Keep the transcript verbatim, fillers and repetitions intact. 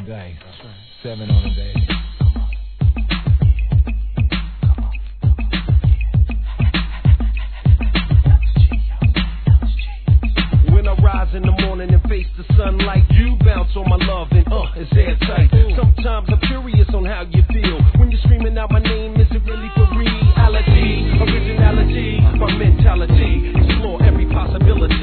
day. Seven on a day. Rise in the morning and face the sunlight. You bounce on my love and uh, it's airtight. Sometimes I'm curious on how you feel when you're screaming out my name. Is it really for reality? Originality, my mentality. Explore every possibility.